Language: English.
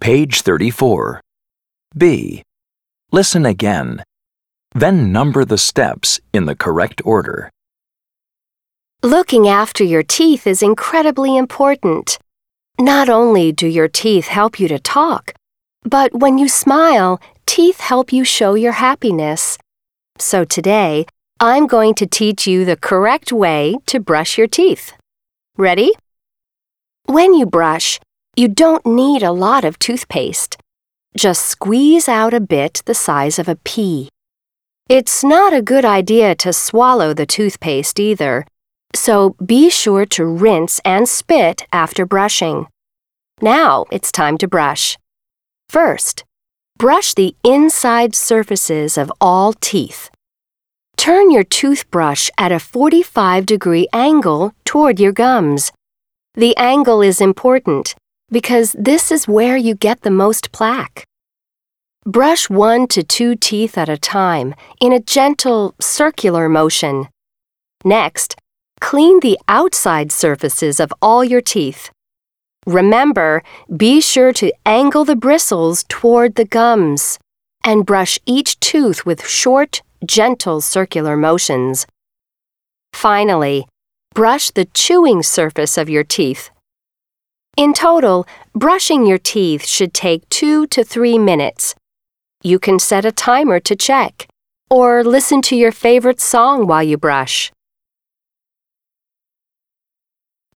Page 34. B. Listen again. Then number the steps in the correct order. Looking after your teeth is incredibly important. Not only do your teeth help you to talk, but when you smile, teeth help you show your happiness. So today, I'm going to teach you the correct way to brush your teeth. Ready? When you brush, you don't need a lot of toothpaste. Just squeeze out a bit the size of a pea. It's not a good idea to swallow the toothpaste either, so be sure to rinse and spit after brushing. Now it's time to brush. First, brush the inside surfaces of all teeth. Turn your toothbrush at a 45-degree angle toward your gums. The angle is important because this is where you get the most plaque. Brush 1 to 2 teeth at a time in a gentle, circular motion. Next, clean the outside surfaces of all your teeth. Remember, be sure to angle the bristles toward the gums and brush each tooth with short, gentle circular motions. Finally, brush the chewing surface of your teeth. In total, brushing your teeth should take 2 to 3 minutes. You can set a timer to check, or listen to your favorite song while you brush.